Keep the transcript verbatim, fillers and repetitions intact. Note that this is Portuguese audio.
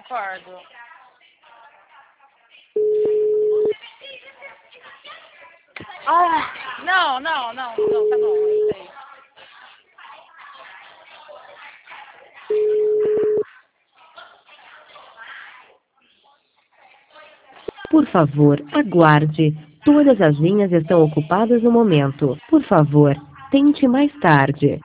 concordo. Ah, não, não, não, não, tá bom, eu sei. Por favor, aguarde. Todas as linhas estão ocupadas no momento. Por favor, tente mais tarde.